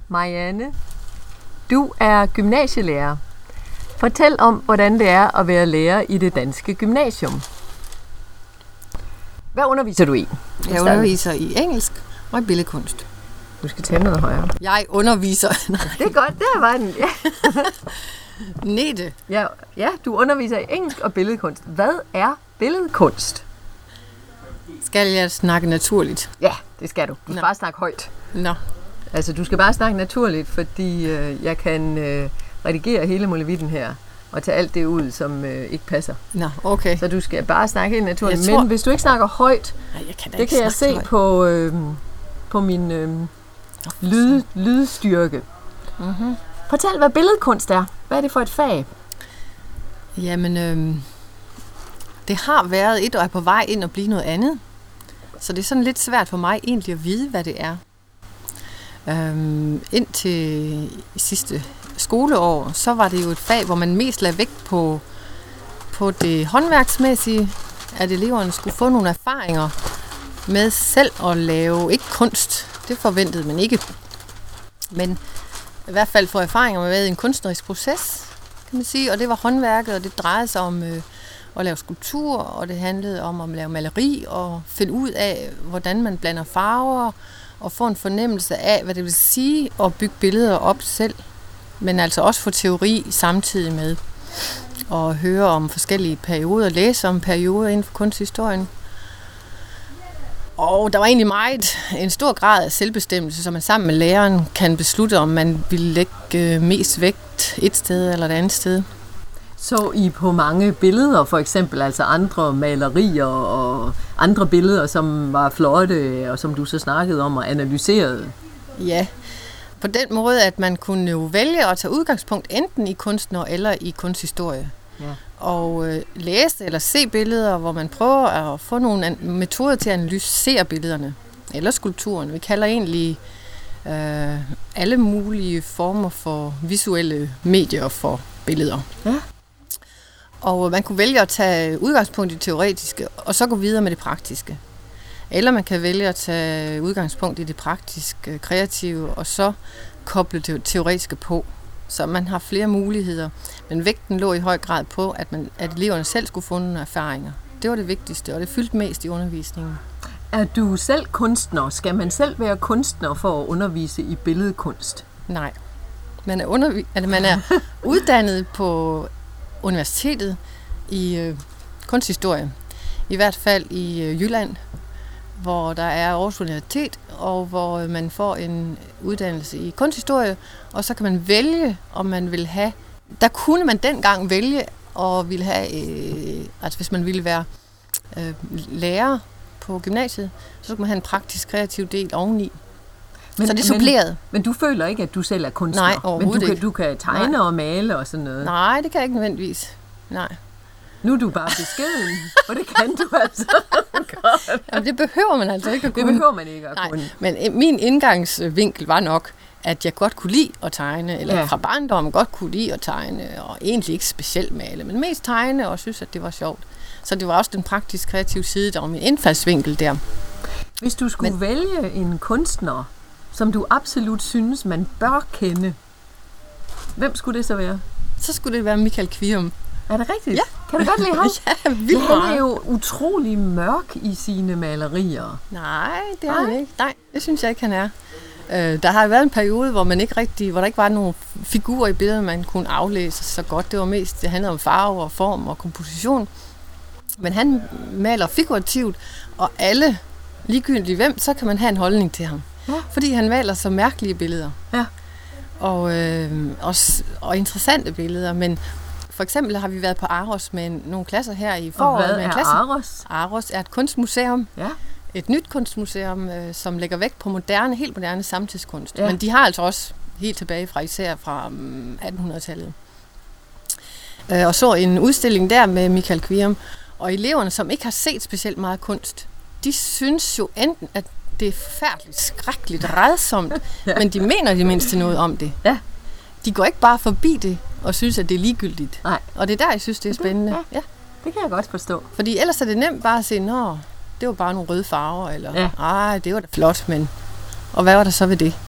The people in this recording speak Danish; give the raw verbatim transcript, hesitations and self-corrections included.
Marianne, du er gymnasielærer. Fortæl om, hvordan det er at være lærer i det danske gymnasium. Hvad underviser du i? Jeg underviser i engelsk og i billedkunst. Du skal tage noget højere. Jeg underviser... Nej. Det er godt, der var den. Ja. Nette. Ja, ja, du underviser i engelsk og billedkunst. Hvad er billedkunst? Skal jeg snakke naturligt? Ja, det skal du. Du skal Nå. bare snakke højt. Nå. Altså, du skal bare snakke naturligt, fordi øh, jeg kan øh, redigere hele molevitten her, og tage alt det ud, som øh, ikke passer. Nå, okay. Så du skal bare snakke helt naturligt. Tror... Men hvis du ikke snakker højt, Nej, jeg kan det kan jeg se højt. på, øh, på min øh, lyd, lydstyrke. Mm-hmm. Fortæl, hvad billedkunst er. Hvad er det for et fag? Jamen, øh, det har været et, og er på vej ind og blive noget andet. Så det er sådan lidt svært for mig egentlig at vide, hvad det er. Øhm, indtil sidste skoleår, så var det jo et fag, hvor man mest lagde vægt på, på det håndværksmæssige, at eleverne skulle få nogle erfaringer med selv at lave, ikke kunst, det forventede man ikke, men i hvert fald få erfaringer med en kunstnerisk proces, kan man sige, og det var håndværket, og det drejede sig om øh, at lave skulptur, og det handlede om at lave maleri, og finde ud af, hvordan man blander farver, og få en fornemmelse af, hvad det vil sige at bygge billeder op selv, men altså også få teori samtidig med, og høre om forskellige perioder, læse om perioder inden for kunsthistorien. Og der var egentlig meget en stor grad af selvbestemmelse, så man sammen med læreren kan beslutte, om man vil lægge mest vægt et sted eller et andet sted. Så I på mange billeder, for eksempel altså andre malerier og andre billeder, som var flotte, og som du så snakkede om og analyserede? Ja, på den måde, at man kunne jo vælge at tage udgangspunkt enten i kunstner eller i kunsthistorie. Ja. Og øh, læse eller se billeder, hvor man prøver at få nogle an- metoder til at analysere billederne, eller skulpturen. Vi kalder egentlig øh, alle mulige former for visuelle medier for billeder. Ja. Og man kunne vælge at tage udgangspunkt i det teoretiske, og så gå videre med det praktiske. Eller man kan vælge at tage udgangspunkt i det praktiske, kreative, og så koble det teoretiske på. Så man har flere muligheder. Men vægten lå i høj grad på, at, man, at eleverne selv skulle få nogle erfaringer. Det var det vigtigste, og det fyldte mest i undervisningen. Er du selv kunstner? Skal man selv være kunstner for at undervise i billedkunst? Nej. Man er, undervi- altså, man er uddannet på universitetet i øh, kunsthistorie. I hvert fald i øh, Jylland, hvor der er Aarhus Universitet, og hvor man får en uddannelse i kunsthistorie, og så kan man vælge, om man vil have... Der kunne man dengang vælge at ville have... Øh, altså hvis man ville være øh, lærer på gymnasiet, så kunne man have en praktisk kreativ del oveni. Men, så det er suppleret. Men, men du føler ikke, at du selv er kunstner? Nej, overhovedet men du kan, ikke. du kan tegne Nej. og male og sådan noget? Nej, det kan jeg ikke nødvendigvis. Nej. Nu er du bare beskeden, og det kan du altså godt. Jamen, det behøver man altså ikke at kunne. Det behøver man ikke at Nej, kunne. men min indgangsvinkel var nok, at jeg godt kunne lide at tegne, eller ja. fra barndommen godt kunne lide at tegne, og egentlig ikke specielt male, men mest tegne, og synes, at det var sjovt. Så det var også den praktisk kreative side, der var min indfaldsvinkel der. Hvis du skulle men... vælge en kunstner, som du absolut synes, man bør kende, hvem skulle det så være? Så skulle det være Michael Kvium. Er det rigtigt? Ja. Kan du godt lide ham? Ja, vildt ja, han er jo utrolig mørk i sine malerier. Nej, det er han ikke. Nej, det synes jeg ikke, han er. Øh, der har været en periode, hvor man ikke rigtig, hvor der ikke var nogen figurer i billedet, man kunne aflæse så godt. Det var mest, det handlede om farve og form og komposition. Men han maler figurativt, og alle, ligegyldigt hvem, så kan man have en holdning til ham. Ja. Fordi han maler så mærkelige billeder. Ja. Og, øh, og, og interessante billeder, men for eksempel har vi været på Aros med en, nogle klasser her i foråret. Og hvad med en er klasse. Aros? Aros er et kunstmuseum. Ja. Et nyt kunstmuseum, øh, som lægger vægt på moderne, helt moderne samtidskunst. Ja. Men de har altså også helt tilbage fra især fra um, attenhundredetallet. Øh, og så en udstilling der med Michael Kvium. Og eleverne, som ikke har set specielt meget kunst, de synes jo enten, at det er forfærdeligt, skrækkeligt, rædsomt, ja. men de mener det mindste noget om det. Ja. De går ikke bare forbi det og synes, at det er ligegyldigt. Nej. Og det er der, jeg synes, det er spændende. Det, ja. Ja. Det kan jeg godt forstå. Fordi ellers er det nemt bare at sige, nå, det var bare nogle røde farver, eller ja. ej, det var da flot, men... Og hvad var der så ved det?